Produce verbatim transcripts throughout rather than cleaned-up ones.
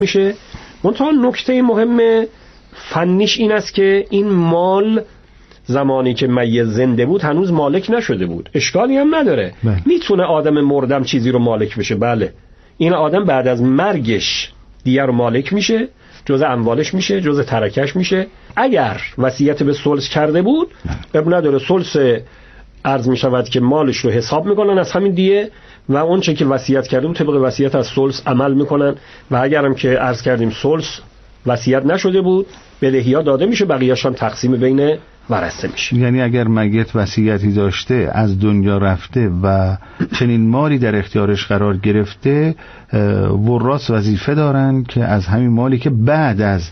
میشه. منتها نکته مهم فنیش این است که این مال زمانی که میت زنده بود هنوز مالک نشده بود. اشکالی هم نداره. بله. میتونه آدم مردم چیزی رو مالک بشه. بله. این آدم بعد از مرگش دیگه رو مالک میشه، جزء اموالش میشه، جزء ترکش میشه. اگر وصیت به ثلث کرده بود اب نداره، ثلث عرض میشود که مالش رو حساب میکنن از همین دیه و اون چه که وصیت کرده بود طبق وصیت از ثلث عمل میکنن و اگرم که عرض کردیم ثلث وصیت نشده بود بدهی‌ها داده میشه، بقیه‌اش هم تقسیم بین ورثه میشه. یعنی اگر میت وصیتی داشته از دنیا رفته و چنین مالی در اختیارش قرار گرفته، وراث وظیفه دارن که از همین مالی که بعد از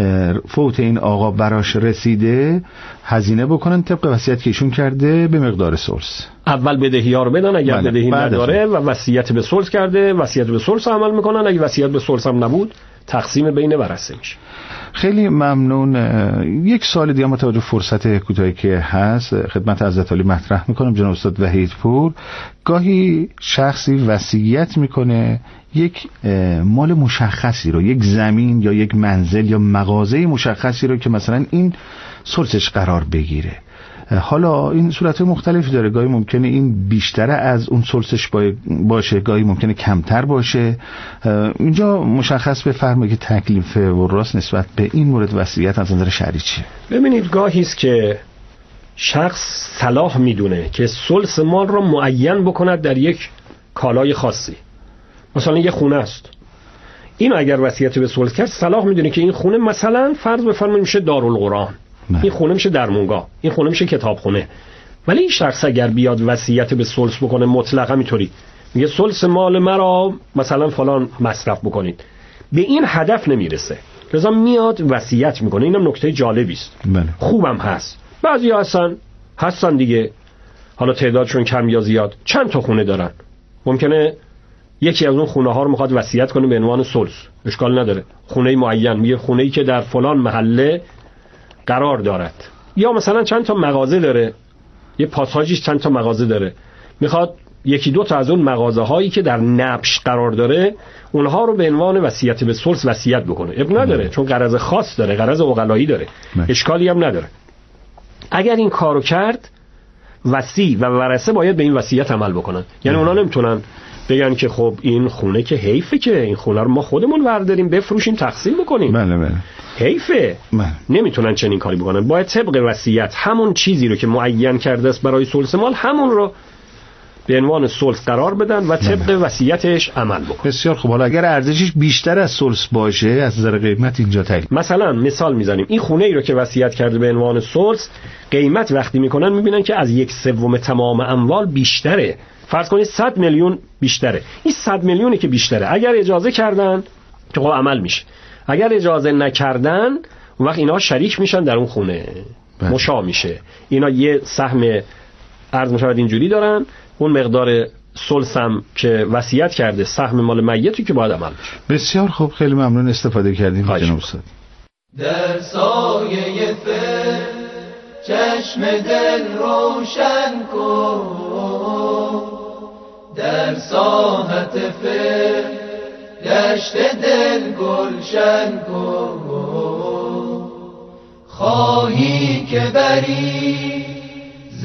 فوت این آقا براش رسیده هزینه بکنن طبق وصیت که ایشون کرده به مقدار ثلث. اول بدهی‌ها رو بدن، اگر بله. بدهی نداره و وصیت به ثلث کرده وصیت به ثلث عمل میکنن، اگه وصیت به ثلث هم نبود تقسیم بین ورثه میشه. خیلی ممنون. یک سوال دیگه متوجه فرصت کوتاهی که هست خدمت حضرت عالی مطرح میکنم. جناب استاد وحیدپور، گاهی شخصی وصیت میکنه یک مال مشخصی رو، یک زمین یا یک منزل یا مغازه مشخصی رو که مثلا این ثلثش قرار بگیره. حالا این صورت مختلفی داره، گاهی ممکنه این بیشتر از اون ثلثش باشه، گاهی ممکنه کمتر باشه. اینجا مشخص بفرمایید که تکلیف وراث نسبت به این مورد وصیت از نظر شرعی چیه؟ ببینید، گاهی است که شخص صلاح میدونه که ثلث مال رو معین بکند در یک کالای خاصی. مثلا یه خونه است، این اگر وصیت به ثلث کرد صلاح میدونه که این خونه مثلا فرض بفرمایید میشه دارالقرآن، این خونه میشه درمونگاه، این خونه میشه کتابخونه. ولی این شخص اگر بیاد وصیت به ثلث بکنه مطلقاً میطوری میگه ثلث مال مرا مثلا فلان مصرف بکنید، به این هدف نمیرسه، لذا میاد وصیت میکنه. اینم نکته جالبی است. خوبم هست. بعضیا هستن هستن دیگه، حالا تعدادشون کم یا زیاد، چند تا خونه دارن، ممکنه یکی از اون خونه ها رو میخواد وصیت کنه به عنوان ثلث، اشکال نداره، خونه معین، میگه خونه‌ای که در فلان محله قرار دارد، یا مثلا چند تا مغازه داره، یه پاساژیش چند تا مغازه داره، میخواد یکی دو تا از اون مغازه هایی که در نبش قرار داره اونها رو به عنوان وصیت به ثلث وصیت بکنه. اب نداره، چون غرض خاص داره، غرض عقلایی داره، اشکالی هم نداره. اگر این کارو کرد وصی و ورثه باید به این وصیت عمل بکنن. یعنی اونا نمیتونن بگن که خب این خونه که حیفه که این خونه رو ما خودمون ورداریم بفروشیم تقسیم بکنیم، بله بله حیفه. بله. نمیتونن چنین کاری بکنن. باید طبق وصیت همون چیزی رو که معین کرده است برای ثلث مال همون رو به عنوان ثلث قرار بدن و طبق وصیتش عمل بکنن. بسیار خوب. حالا اگر ارزشش بیشتر از ثلث باشه از نظر قیمت اینجا تعیین، مثلا مثال میزنیم این خونه ای رو که وصیت کرده به عنوان ثلث، قیمت وقتی میکنن میبینن که از یک سوم تمام اموال بیشتره، فرض کنید صد میلیون بیشتره. این صد میلیونی که بیشتره اگر اجازه کردن که خب عمل میشه، اگر اجازه نکردن اون وقت اینا شریک میشن در اون خونه، بله. مشا میشه. اینا یه سهم عرض میشود اینجوری دارن، اون مقدار ثلث هم که وصیت کرده سهم مال میتی که باید عمل بشه. بسیار خوب، خیلی ممنون استفاده کردیم جناب استاد. در سایه فر چشم دل روشن کن، در ساحت فر گشت دل گلشن کن، خواهی که بری ز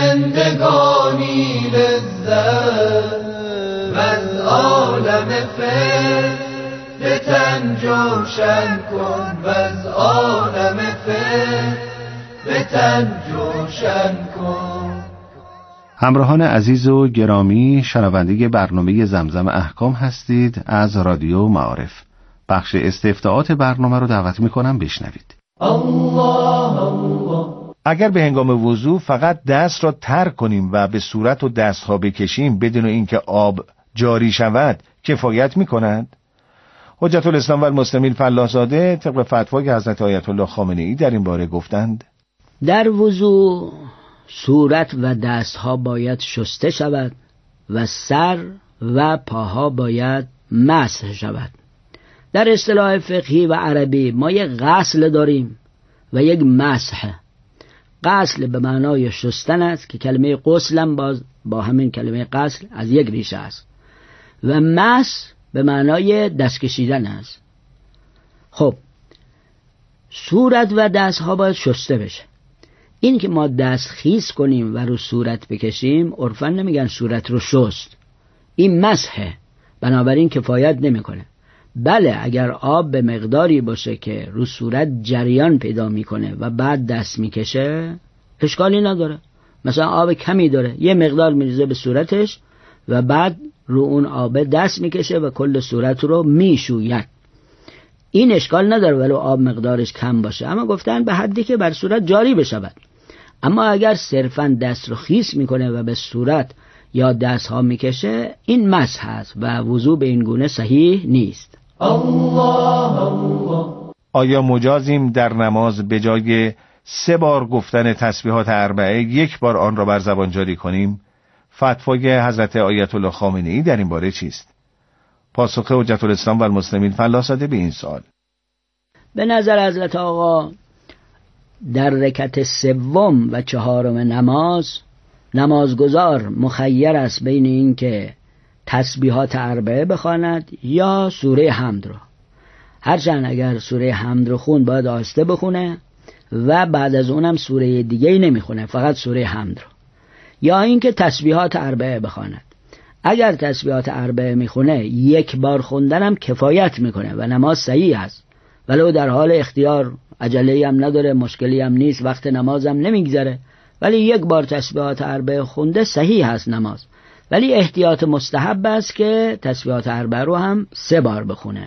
زندگانی لذت و از عالم فر به تن جوشن کن، و از عالم فر به تن جوشن کن. همراهان عزیز و گرامی، شنونده برنامه زمزم احکام هستید از رادیو معارف. بخش استفتاءات برنامه رو دعوت میکنم بشنوید. الله الله. اگر به هنگام وضو فقط دست را تر کنیم و به صورت و دستها بکشیم بدون اینکه آب جاری شود کفایت میکند؟ حجت الاسلام و المسلمین فلاح‌زاده طبق فتوای حضرت آیت الله خامنه‌ای در این باره گفتند در وضو صورت و دستها باید شسته شود و سر و پاها باید مسح شود. در اصطلاح فقهی و عربی ما یک غسل داریم و یک مسح. غسل به معنای شستن است که کلمه غسل هم باز با همین کلمه غسل از یک ریشه است، و مسح به معنای دست کشیدن است خب صورت و دست ها باید شسته بشه. این که ما دست خیس کنیم و رو صورت بکشیم عرفاً نمیگن صورت رو شست، این مسحه، بنابراین کفایت نمیکنه. بله اگر آب به مقداری باشه که رو صورت جریان پیدا میکنه و بعد دست میکشه اشکالی نداره. مثلا آب کمی داره یه مقدار میریزه به صورتش و بعد رو اون آب دست میکشه و کل صورت رو میشوید، این اشکال نداره ولو آب مقدارش کم باشه، اما گفتن به حدی که بر صورت جاری بشود. اما اگر صرفاً دست رو خیس میکنه و به صورت یا دست ها میکشه این مسح هست و وضو به این گونه صحیح نیست. الله الله. آیا مجازیم در نماز به جای سه بار گفتن تسبیحات اربعه یک بار آن را بر زبان جاری کنیم؟ فتوای حضرت آیت الله خامنه ای در این باره چیست؟ پاسخ حجت الاسلام و المسلمین فلاسده به این سوال. به نظر حضرت آقا در رکعت سوم و چهارم نماز نمازگزار مخیر است بین این که تسبیحات اربعه بخواند یا سوره حمد رو. هرچند اگر سوره حمد رو خون باید آهسته بخونه و بعد از اونم سوره دیگه ای نمیخونه، فقط سوره حمد رو. یا اینکه تسبیحات اربعه بخواند. اگر تسبیحات اربعه میخونه یک بار خوندنم کفایت میکنه و نماز صحیح است، ولو در حال اختیار عجله‌ای هم نداره، مشکلی هم نیست، وقت نمازم نمیگذره، ولی یک بار تسبیحات اربعه خونده صحیح است نماز. ولی احتیاط مستحب است که تسبیحات اربعه رو هم سه بار بخونه.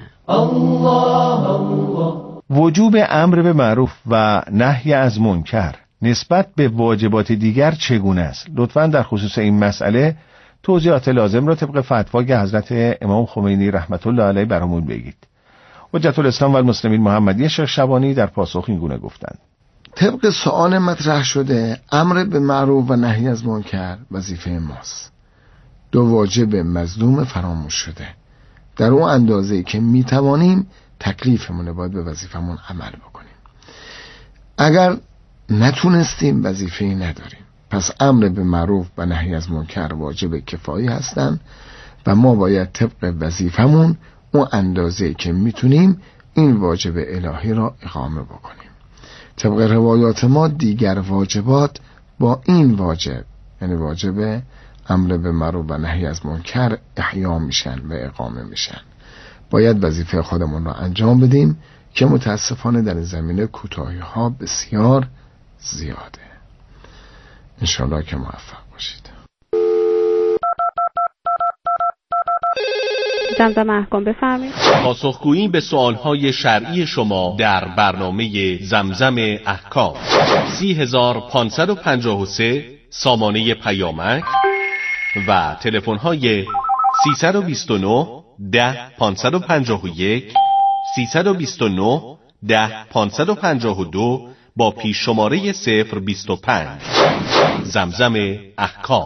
الله الله. وجوب امر به معروف و نهی از منکر نسبت به واجبات دیگر چگونه است؟ لطفاً در خصوص این مسئله توضیحات لازم را طبق فتوای حضرت امام خمینی رحمت الله علیه برامون بگید. حجت الاسلام و المسلمین محمدی شیخ شبانی در پاسخ این گونه گفتند: طبق سؤال مطرح شده امر به معروف و نهی از منکر وظیفه ماست. دو واجب مظلوم فراموش شده. در اون اندازه‌ای که میتوانیم تکلیفمونه باید به وظیفمون عمل بکنیم. اگر نتونستیم وظیفه‌ای نداریم. پس امر به معروف و نهی از منکر واجب کفایی هستند و ما باید طبق وظیفمون اون اندازه‌ای که میتونیم این واجب الهی را اقامه بکنیم. طبق روایات ما دیگر واجبات با این واجب یعنی واجب امر به معروف و نهی از منکر احیا میشن و اقامه میشن. باید وظیفه خودمون را انجام بدیم که متاسفانه در زمینه کوتاهی ها بسیار زیاده. انشالله که موفق باشید. زمزم احکام بفرمایید. پاسخگویی به سوالهای شرعی شما در برنامه زمزم احکام. سی هزار پانصد و پنجاه و سه سامانه پیامک و تلفن‌های سیصد و بیست و نه ده پانصد و پنجاه و یک سیصد و بیست و نه ده پانصد و پنجاه و دو با پیش شماره صفر بیست و پنج. زمزم احکام.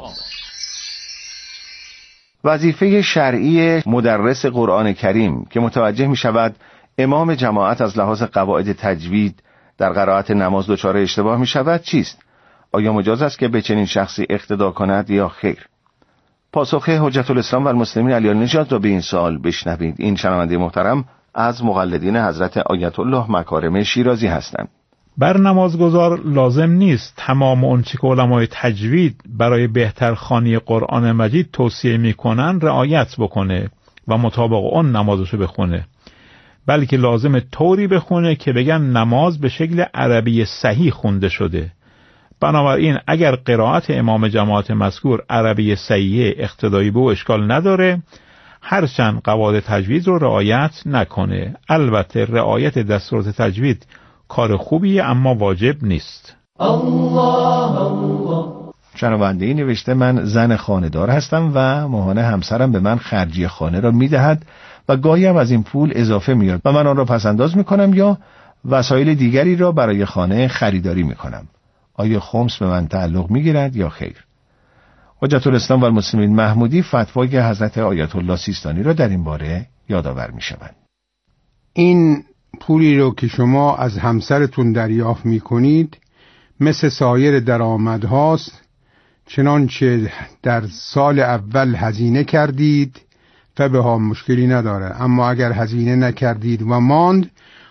وظیفه شرعی مدرس قرآن کریم که متوجه می شود امام جماعت از لحاظ قواعد تجوید در قرائت نماز دچار اشتباه می شود چیست؟ آیا مجاز است که به چنین شخصی اقتدا کند یا خیر؟ پاسخ حجت الاسلام و المسلمین علی النژاد را به این سوال بشنوید. این شنونده محترم از مقلدین حضرت آیت الله مکارم شیرازی هستند. بر نمازگزار لازم نیست تمام اونچه که علمای تجوید برای بهتر خوانی قرآن مجید توصیه میکنن رعایت بکنه و مطابق اون نمازشو بخونه، بلکه لازم طوری بخونه که بگن نماز به شکل عربی صحیح خونده شده. بنابراین اگر قرائت امام جماعت مذکور عربی صحیح اقتدایی به او اشکال نداره، هرچند قواعد تجوید رو رعایت نکنه. البته رعایت دستورات تجوید کار خوبیه اما واجب نیست. الله الله. شنونده‌ای نوشته من زن خانه‌دار هستم و ماهانه همسرم به من خرجی خانه را میدهد و گاهی هم از این پول اضافه میاد و من آن را پسنداز میکنم یا وسایل دیگری را برای خانه خریداری میکنم. آیا خمس به من تعلق میگیرد یا خیر؟ حجت الاسلام و المسلمین محمودی فتوای حضرت آیت الله سیستانی را در این باره یادآور میشوند. این پولی رو که شما از همسرتون دریافت میکنید مثل سایر درآمدهاست، چنانچه در سال اول هزینه کردید فبها مشکلی نداره، اما اگر هزینه نکردید و ماند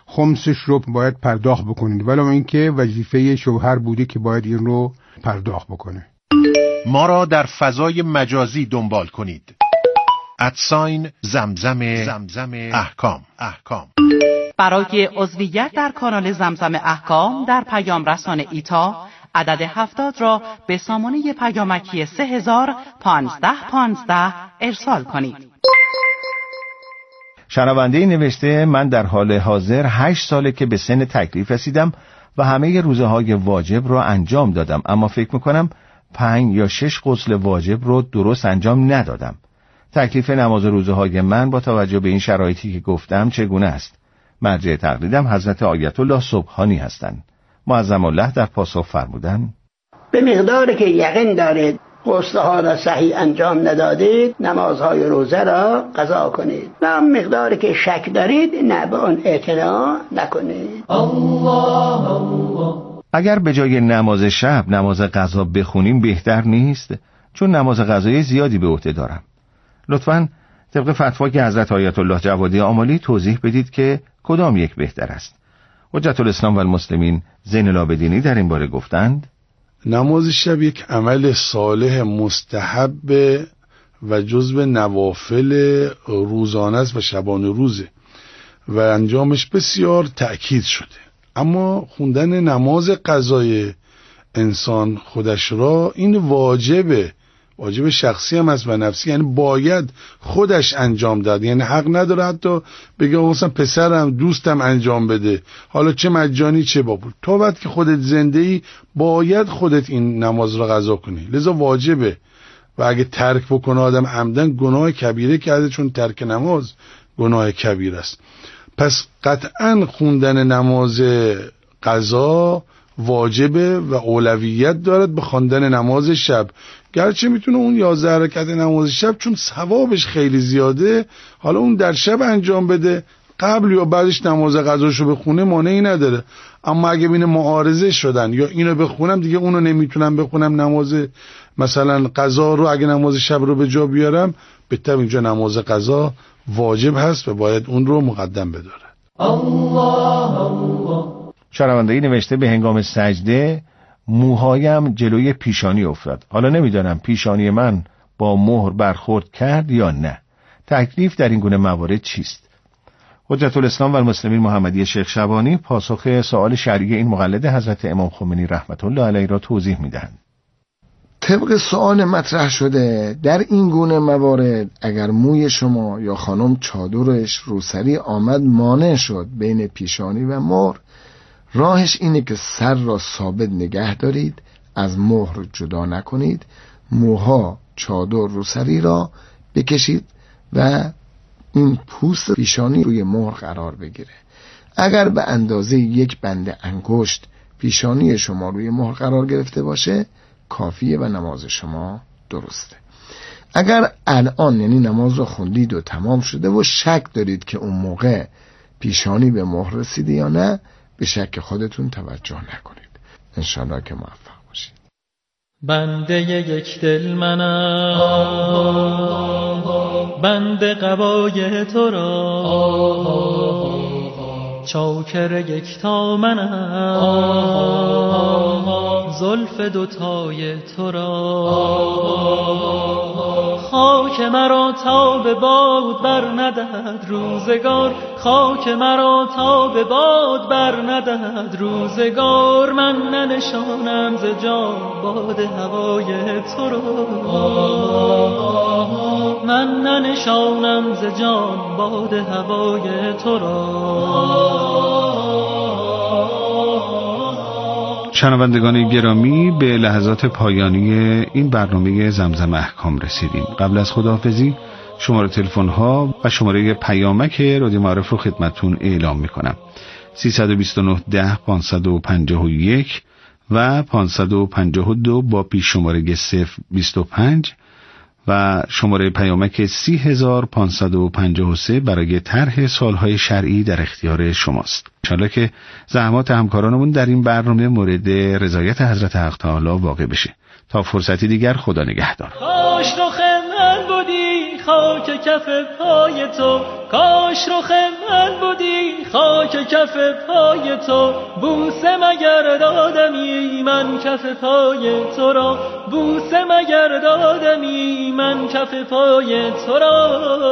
خمسش رو باید پرداخت بکنید، ولی اینکه وظیفه شوهر بوده که باید این رو پرداخت بکنه. ما را در فضای مجازی دنبال کنید. ادساین زمزم زمزم احکام احکام. برای عضویت در کانال زمزم احکام در پیام رسان ایتا عدد هفتاد را به سامانه پیامکی سه هزار پانزده پانزده ارسال کنید. شنونده نوشته من در حال حاضر هشت ساله که به سن تکلیف رسیدم و همه روزه های واجب را انجام دادم، اما فکر میکنم پنج یا شش غسل واجب رو درست انجام ندادم. تکلیف نماز روزه های من با توجه به این شرایطی که گفتم چگونه است؟ مرجع تقلیدم حضرت آیت الله سبحانی هستند. معظم الله در پاسخ فرمودند به مقداری که یقین دارید غسل‌ها را صحیح انجام ندادید نمازهای روزه را قضا کنید و مقداری که شک دارید نه به آن اعتنا نکنید. الله الله. اگر به جای نماز شب نماز قضا بخونیم بهتر نیست؟ چون نماز قضایی زیادی به عهده دارم. لطفاً طبق فتوا که حضرت آیت الله جوادی آملی توضیح بدید که کدام یک بهتر است. حجت الاسلام و المسلمین زین العابدینی در این باره گفتند نماز شب یک عمل صالح مستحب و جزو نوافل روزانه است و شبانه روزه و انجامش بسیار تأکید شده، اما خوندن نماز قضای انسان خودش را این واجبه، واجب شخصی هم است و نفسی، یعنی باید خودش انجام داد، یعنی حق نداره حتی بگه مثلا پسرم دوستم انجام بده، حالا چه مجانی چه با پول. تو وقتی که خودت زنده ای باید خودت این نماز را قضا کنی، لذا واجبه و اگه ترک بکنه آدم عمدن گناه کبیره کرده، چون ترک نماز گناه کبیر است. پس قطعا خوندن نماز قضا واجبه و اولویت دارد به خواندن نماز شب، گرچه میتونه اون یازده رکعت نماز شب چون ثوابش خیلی زیاده حالا اون در شب انجام بده، قبل یا بعدش نماز قضاشو بخونه مانعی نداره. اما اگه ببینه معارضه شدن یا اینو بخونم دیگه اونو نمیتونم بخونم، نماز مثلا قضا رو اگه نماز شب رو به جا بیارم، بهتر اینجا نماز قضا واجب هست و باید اون رو مقدم بداره. الله الله. شنونده‌ای نوشته به هنگام سجده موهایم جلوی پیشانی افتاد، حالا نمیدانم پیشانی من با مهر برخورد کرد یا نه. تکلیف در این گونه موارد چیست؟ حجت الاسلام و المسلمین محمدی شیخ شبانی پاسخ سوال شرعی این مقلد حضرت امام خمینی رحمت الله علیه را توضیح میدهند. طبق سوال مطرح شده در این گونه موارد اگر موی شما یا خانم چادرش روسری آمد مانع شد بین پیشانی و مهر، راهش اینه که سر را ثابت نگه دارید، از مهر جدا نکنید، موها چادر روسری را بکشید و این پوست پیشانی روی مهر قرار بگیره. اگر به اندازه یک بند انگشت پیشانی شما روی مهر قرار گرفته باشه کافیه و نماز شما درسته. اگر الان یعنی نماز رو خوندید و تمام شده و شک دارید که اون موقع پیشانی به مهر رسیده یا نه، به شک خودتون توجه نکنید. انشالله که موفق باشید. بنده یک دل منم، بنده قبای تو را، چاکر یکتا منم، زلف دوتای تو را. خاک مرا تا به باد بر ندهد روزگار، خاک مرا تا به باد بر ندهد روزگار. من ننشانم ز جان باد هوای تو را، من ننشانم ز جان باد هوای تو را. شنوندگان گرامی به لحظات پایانی این برنامه زمزم احکام رسیدیم. قبل از خداحافظی شماره تلفن ها و شماره پیامک رادیو معارف رو خدمتتون اعلام میکنم. سیصد و بیست و نه ده پانصد و پنجاه و یک و پانصد و پنجاه و دو با پیش شماره صفر بیست و پنج و شماره پیامک سی هزار پانصد و پنجاه و سه برای طرح سوالهای شرعی در اختیار شماست. انشالله که زحمات همکارانمون در این برنامه مورد رضایت حضرت حق تعالی واقع بشه. تا فرصتی دیگر، خدا نگهدار. کاش تو خدمت بودی، خاک کف پای تو، کاش رخ من بودی خاک کف پای تو، بوسه مگر دادمی من کف پای تو را، بوسه مگر دادمی من کف پای تو را.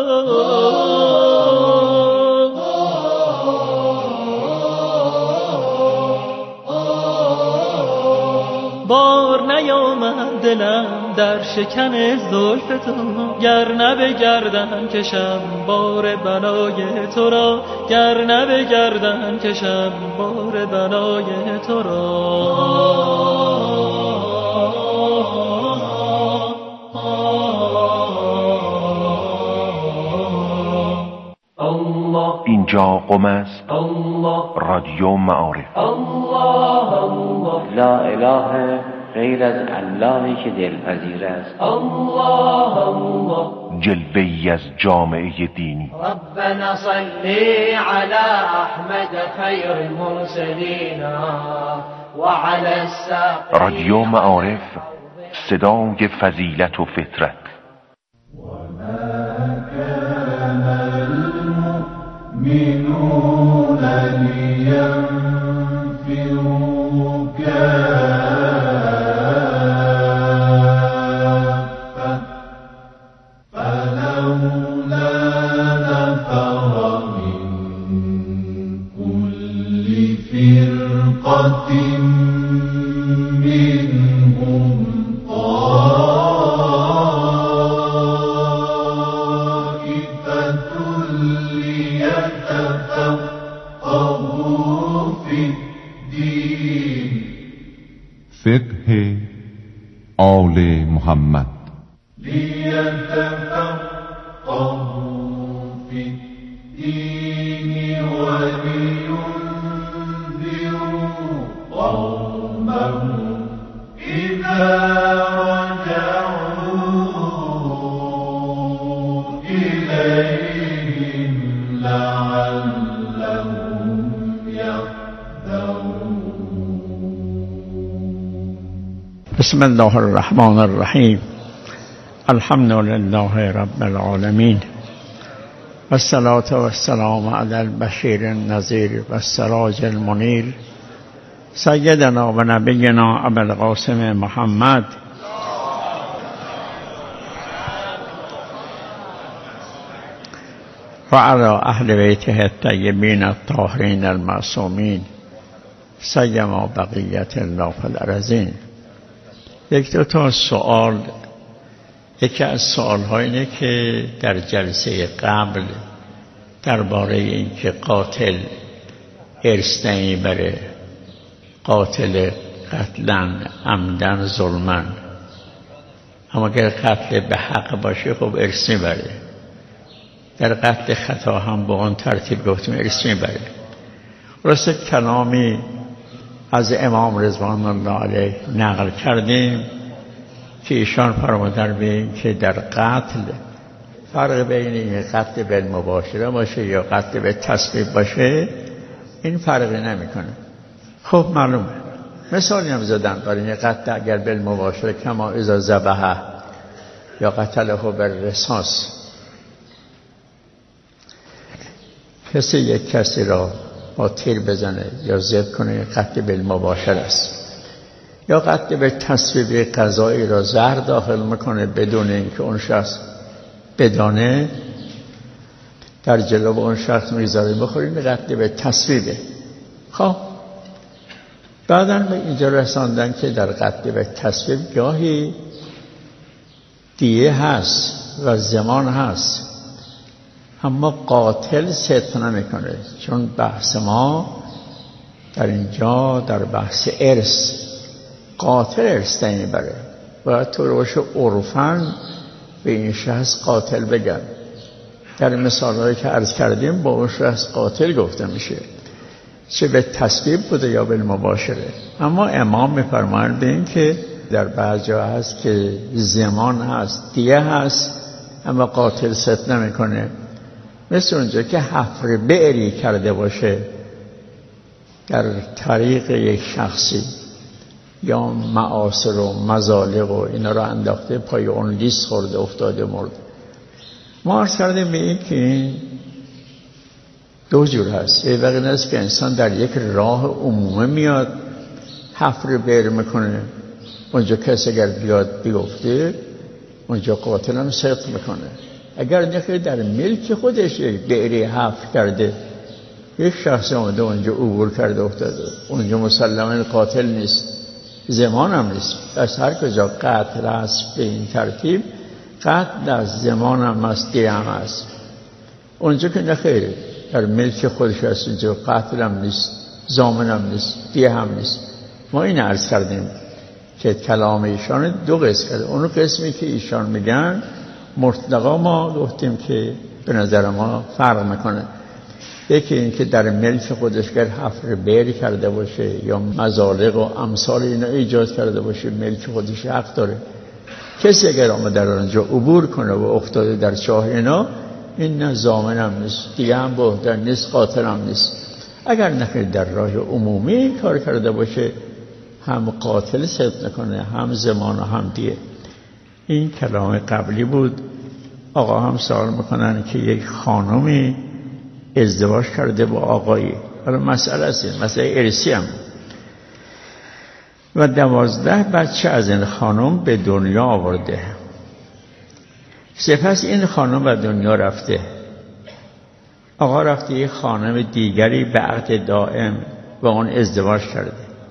بار نیامد دلم در شکن زلف تو، گر نه به گردن کشم بار بلای تو را، گر نه به گردن کشم بار بلای تو را. اینجا قم است، رادیو معارف. لا اله غیر از اللهی که دلپذیر است. جلوه‌ای از جامعه دینی. ربنا صلی علی احمد خیر المرسلین و علی الساقین. رادیو معارف، صدای فضیلت و فطرت. المؤمنون لينفروا كافة فلولا نفر من كل فرقة منهم فقه آل محمد. لیتفقهوا فی الدین ولینذروا قومهم اذا رجعوا الیهم لعلهم یحذرون. بسم الله الرحمن الرحیم. الحمد لله رب العالمین و الصلاة و السلام علی البشیر النذیر و السراج المنیر سیدنا و نبینا ابی القاسم محمد و علی اهل بیته الطیبین الطاهرین المعصومین سیما بقیت الله فی الارضین. یک دو تا سوال. یکی از سوال‌ها اینه که در جلسه قبل درباره اینکه قاتل ارث نمیبره، قاتل قتلن عمدن ظلمن، اما اگر قتل به حق باشه خب ارث میبره. در قتل خطا هم با اون ترتیب گفتیم ارث میبره. راسته کلامی از امام رضوان الله علیه نقل کردیم که ایشان فرمودن به که در قتل فرق بین این قتل بالمباشره باشه یا قتل به تسبیب باشه این فرقی نمیکنه. خب معلومه. مثالی هم زدن برای این قتل اگر بالمباشره کما اذا ذبح یا قتله بالرصاص، کسی یک کسی را با تیر بزنه یا ذبح کنه قتل بالمباشر است، یا قتل به تصویب غذایی را زهر داخل میکنه بدون اینکه اون شخص بدانه، در جلو اون شخص میذاره بخورین، قتل به تصویبه. خب بعداً به اینجا رساندن که در قتل به تصویب گاهی دیه هست و زمان هست، اما قاتل صدق نمیکنه، چون بحث ما در اینجا در بحث ارث، قاتل ارث نمیبره و تو روش عرفاً به این شخص قاتل بگن. در مثالهایی که عرض کردیم با اون شخص قاتل گفته میشه، چه به تسبیب بوده یا به مباشره. اما امام میفرمایند به این که در بعض جا هست که زمان هست، دیه هست، اما قاتل صدق نمیکنه. مثل اونجا که حفر بئری کرده باشه در طریق یک شخصی یا معاصر و مزالق و اینا رو انداخته پای اون لیست خورده افتاده مرد، ما عرض کردیم به این که دو جور هست. یه وقت است که انسان در یک راه عمومی میاد حفر بیر میکنه، اونجا کسی اگر بیاد بیفته اونجا قاتل هم صدق میکنه. اگر نخیر در ملک خودش یک بیری حفر کرده، یک شخص آمده اونجا عبور کرده افتاده، اونجا مسلماً قاتل نیست، زمان هم نیست. پس هر کجا قتل هست به این ترتیب، قتل در زمان هم هست، دیه هم هست. اونجا که نخیره در ملک خودش هست، اونجا قتل هم نیست، ضامن هم نیست، دیه هم نیست. ما این عرض کردیم که کلام ایشان دو قسم کرده. اونو قسمی که ایشان میگن مرتقا ما گفتیم که به نظر ما فرق میکنه. یکی این که در ملک خودش گر حفر بیر کرده باشه یا مزالق و امثال اینا ایجاد کرده باشه، ملک خودش حق داره. کسی اگر آمده در آنجا عبور کنه و افتاده در چاه اینا، این نه ضامن هم نیست، دیگه هم بهتر نیست، قاتل هم نیست. اگر نخیر در راه عمومی کار کرده باشه، هم قاتل صدق نکنه، هم زمان و هم دیه. این کلام قبلی بود. آقا هم سوال میکنن که یک خانمی ازدواج کرده با آقایی، حالا مسئله است، مسئله ارثی هم، و دوازده بچه از این خانم به دنیا آورده. سپس این خانم به دنیا رفته، آقا رفته یک خانم دیگری به عقد دائم با اون ازدواج کرده.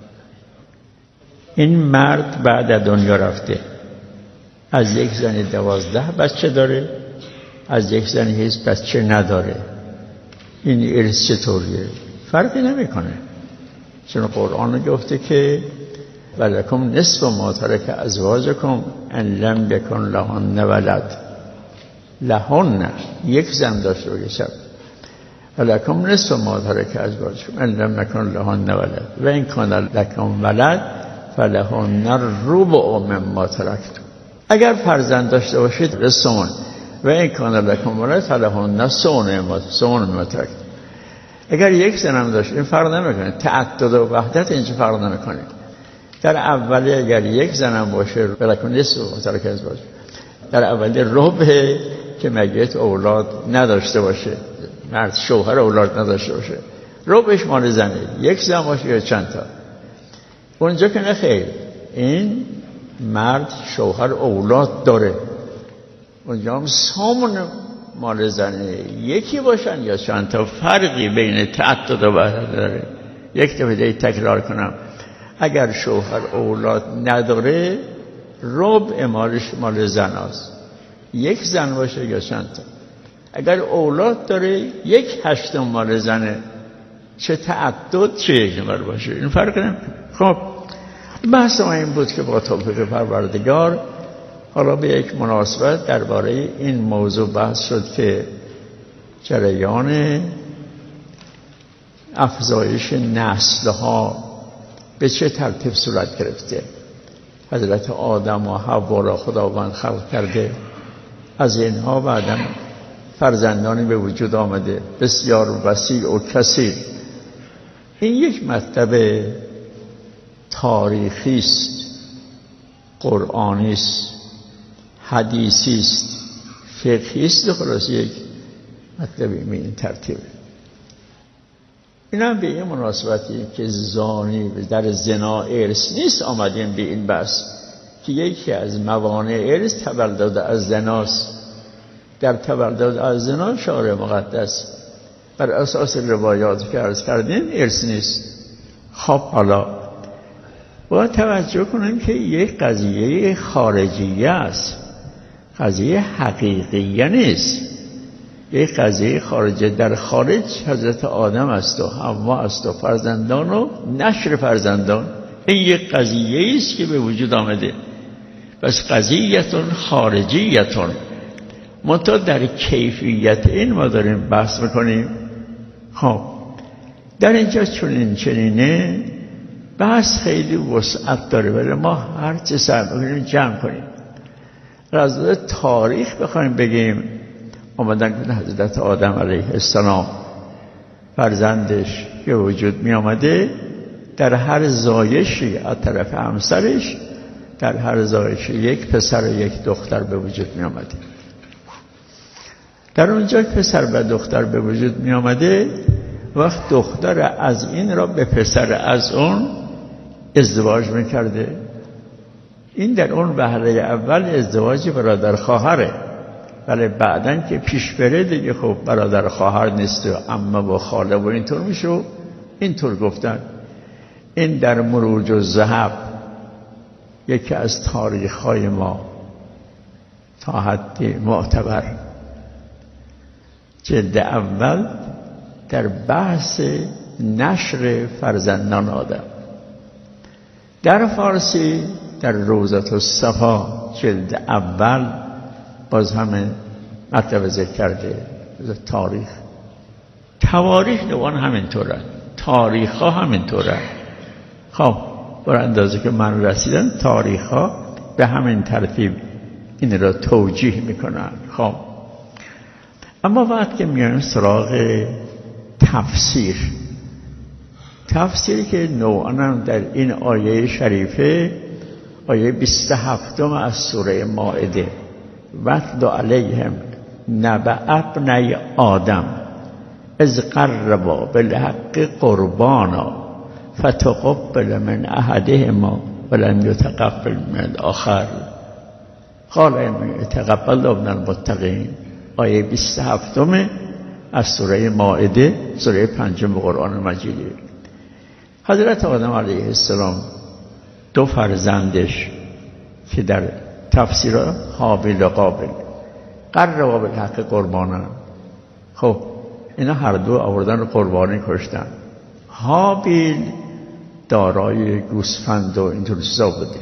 این مرد بعد از دنیا رفته، از یک زن دوازده بچه داره، از یک زن هیچ بچه نداره. این ارث چطوریه؟ فرقی نمیکنه، چون قرآن گفته که ولکم نصف ما ترک ازواجکم ان لم یکن لهن ولد. لهن یک زن داشته باشه، ولکم نصف ما ترک ازواجکم ان لم یکن لهن ولد و این کان لکم ولد فلهن الربع مما ترکتم. اگر فرزند داشته باشید رسون و این کان لکم ولد فلهن سون مما ترکتم. اگر یک زن هم داشت این فرق نمیکنه، تعدد و وحدت اینجا فرق نمیکنه. در اولی اگر یک زن هم باشه ولکن نصف ما ترک ازواج، در اولی ربع که مگیت اولاد نداشته باشه، مرد شوهر اولاد نداشته باشه، ربعش مال زنه، یک زن باشه یا چند تا. اونجا که نخیر، این مرد شوهر اولاد داره، اونجا هم سامون مال زنه، یکی باشن یا چند تا، فرقی بین تعدد و وحدت داره. یک دفعه تکرار کنم، اگر شوهر اولاد نداره ربع مالش مال زن است، یک زن باشه یا چند تا. اگر اولاد داره یک هشتم مال زنه، چه تعدد چه یک نمبر باشه، این فرق نمیکنه. خب بحث ما این بود که با توفیق پروردگار حالا به یک مناسبت درباره این موضوع بحث شد که جریان افزایش نسل‌ها به چه ترتیب صورت گرفته. حضرت آدم و حوا را خداوند خلق کرده، از اینها بعداً فرزندانی به وجود آمده بسیار وسیع و کثیر. این یک مطلب تاریخی است، قرآنی است، حدیثی است، فقهی است، خلاص یک مطلبی می این ترتیبه. این هم به این مناسبتی که زانی در زنا ارث نیست آمدیم به این بحث که یکی از موانع ارث تولد از زناست. در تولد از زنا شارع مقدس بر اساس روایاتی که عرض کردیم ارث نیست. خب حالا باید توجه کنیم که یک قضیه خارجیه است، قضیه حقیقیه نیست. یک قضیه خارجه، در خارج حضرت آدم است و حوا است و فرزندان و نشر فرزندان. این یک قضیه است که به وجود آمده، بس قضیه‌تون خارجیتون. منتها در کیفیت این ما داریم بحث میکنیم. خب در اینجا چنین چنینه بحث خیلی وسعت داره، ولی ما هر چه سعی میکنیم جمع کنیم. از تاریخ بخوایم بگیم آمدن که حضرت آدم علیه السلام فرزندش به وجود می آمده، در هر زایشی از طرف همسرش در هر زایشی یک پسر و یک دختر به وجود می آمده. در اونجا که پسر و دختر به وجود می آمده، وقت دختر از این را به پسر از اون ازدواج می کرده. این در اون وهله اول ازدواج برادر خواهره، ولی بعدن که پیش بره دیگه خب برادر خواهر نیست و عمه و خاله و اینطور میشه. اینطور گفتن. این در مروج الذهب، یکی از تاریخ‌های ما تا حدی معتبر، جلد اول در بحث نشر فرزندان آدم. در فارسی در روضة الصفا جلد اول باز همه مطلب ذکر کرده. تاریخ تواریخ دوان همینطوره، تاریخ ها همینطوره. خب بر اندازه که من رسیدن تاریخ ها به همین ترتیب این را توجیه میکنن. خب اما وقت که میان سراغ تفسیر، تفسیری که نوعاً در این آیه شریفه، آیه بیست و هفتم از سوره مائده، وَاتْلُ عَلَیْهِمْ نَبَأَ ابْنَیْ آدم اذ قربا بالحق قربانا فتقبل من احدهما ولم یتقبل من الاخر قال اني اتقبل من المتقین. آیه بیست و هفتم از سوره مائده، سوره پنجم قرآن مجید. حضرت آدم علیه السلام دو فرزندش که در تفسیر هابیل و قابل قربا بالحق قربانا، خب اینا هر دو آوردن قربانی کشتن. هابیل دارای گوسفند و اینطور چیزا بوده،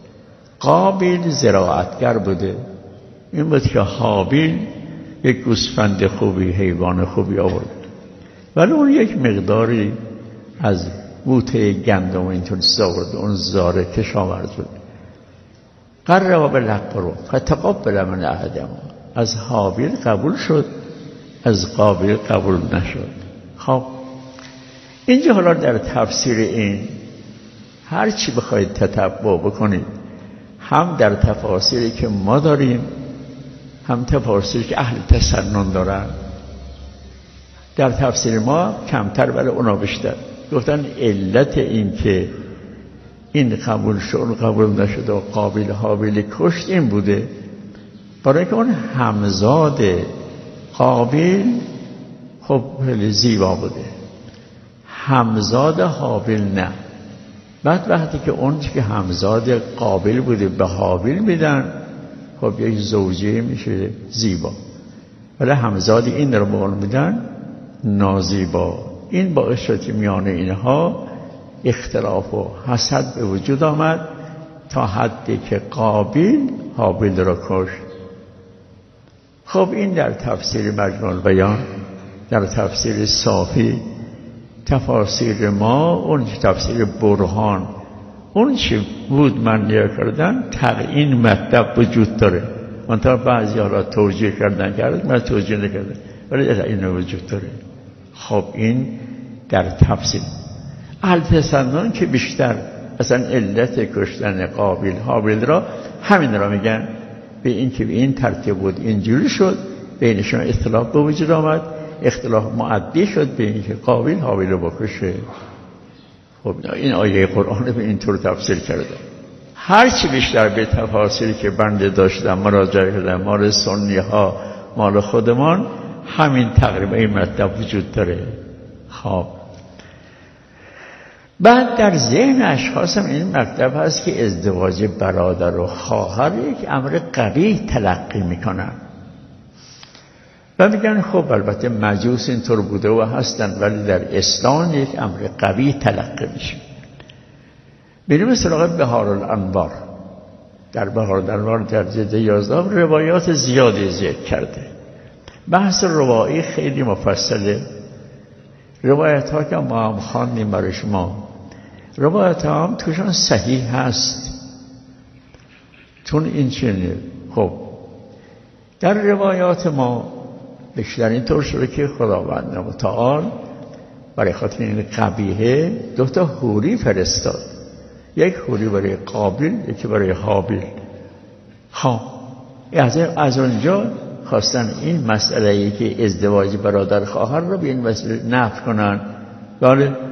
قابیل زراعتگر بوده. این بود که هابیل یک گوسفند خوبی، حیوان خوبی آورد، ولی اون یک مقداری از بوته گندم و اینطور چیزا آورد، اون زاره کشاورز بود. قربا بالحق قربانا فتقبل من احدهما، از هابیل قبول شد، از قابیل قبول نشد. خب اینجا حالا در تفسیر این هر چی بخواید تتبع بکنید، هم در تفاسیری که ما داریم، هم تفاسیری که اهل تسنن دارن. در تفسیر ما کمتر ولی اونا بیشتر گفتن علت این که این قبول شد اون قبول نشد و قابیل هابیل کشت این بوده برای که اون همزاد قابیل خب خیلی زیبا بوده، همزاد هابیل نه. بعد وقتی که اون که همزاد قابیل بوده به هابیل میدن، خب یک زوجه میشه زیبا، ولی همزاد این رو به اون میدن نازیبا. این باعث شد که میان اینها اختلاف و حسد به وجود آمد تا حدی که قابیل هابیل را کشت. خب این در تفسیر مجموع البیان، در تفسیر صافی، تفاسیر ما، اون تفسیر برهان، اون چی بود من نیا کردن تقیین مطلب وجود داره. منطقه بعضی ها را توجیه کردن کرد، من توجیه نکردن، ولی این وجود داره. خب این در تفسیر اهل تسنن که بیشتر اصلا علت کشتن قابیل هابیل را همین را میگن، به این که به این ترتیب بود اینجوری شد، بینشون اختلاف به وجود آمد، اختلاف معدی شد به این که قابیل هابیل رو بکشه. خب این آیه قرآن به این طور تفسیر کرده. هرچی بیشتر به تفاسیری که بنده داشتم مراجعه کردم، مال سنی ها، مال خودمان، همین تقریبا این مطلب وجود داره. خب بعد در ذهن اشخاص هم این مطلب هست که ازدواج برادر و خواهر یک امر قبیح تلقی میکنن و میگن خب البته مجوس اینطور بوده و هستن، ولی در اسلام یک امر قبیح تلقی میشه. بریم سراغ بهار الانوار. در بهار الانوار در جلد یازده روایات زیادی ذکر کرده. بحث روایی خیلی مفصله. روایت ها که ما هم خواندیم برای شما، روایت ها هم توشان صحیح هست، چون این چنین. خب در روایات ما بیشتر این طور شده که خداوند متعال برای خاطر این قبیحه دو تا حوری فرستاد، یک حوری برای قابیل، یکی برای هابیل. خب از از اونجا خواستن این مسئله ای که ازدواج برادر خواهر رو به این وسیله نفی کنن. بله